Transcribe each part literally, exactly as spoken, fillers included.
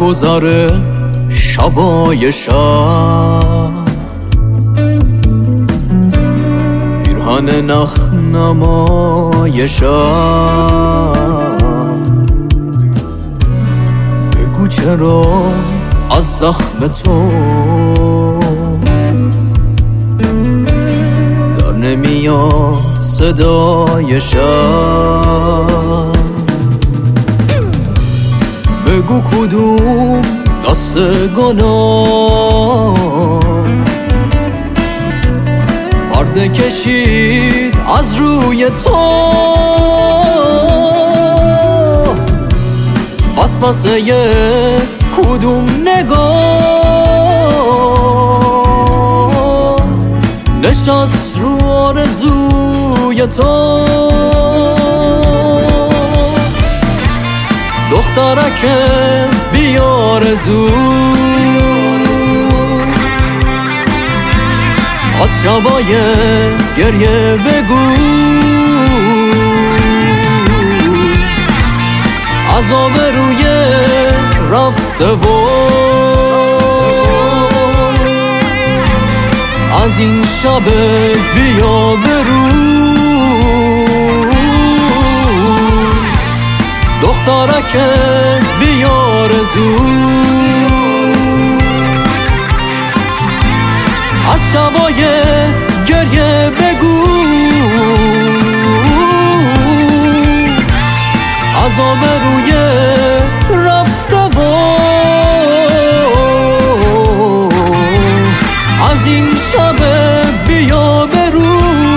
گذاره شبای شب، پیرهن نخنمای شب. بگو چرا از زخم تو در نمیاد صدای شب. بگو کدوم دست گناه پرده کشید از روی تو، وسوسه کدوم نگاه نشست رو آرزوی تو. دخترک بی آرزو از شبای گریه بگو، عذاب روی رفته و از این شب بیا برو. دخترک بی آرزو از شبای گریه بگو، عذاب روی رفته و از این شب بیا برو.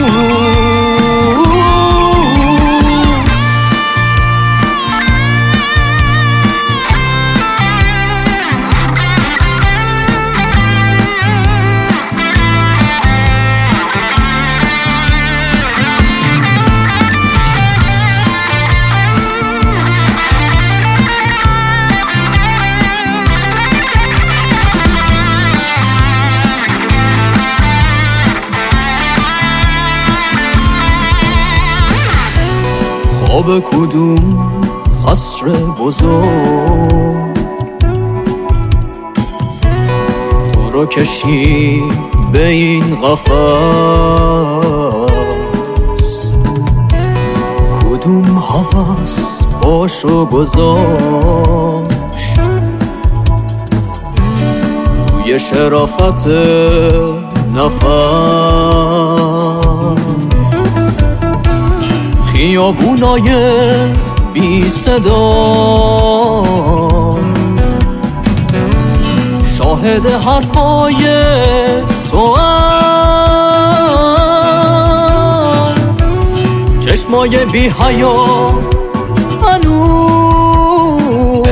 خواب کدوم قصر بزرگ تو رو کشی به این قفس، کدوم هوس باشو گذاشت روی شرافت نفس. خیابونای بی صدا شاهد حرفای تو هم، چشمای بی حیا هنوز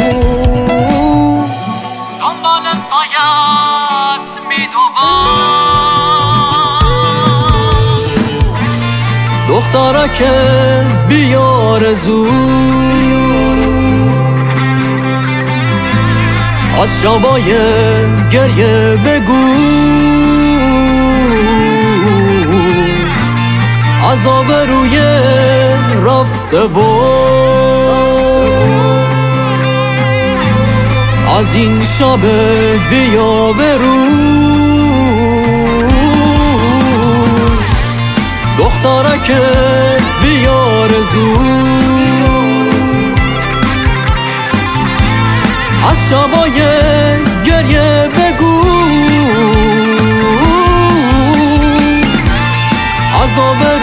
دنبال سایت میدوان. دخترک بی آرزو از شبای گریه بگو، عذاب روی رفته و از این شب بیا برو. دخترک بی آرزو از شبای گریه بگو، عذاب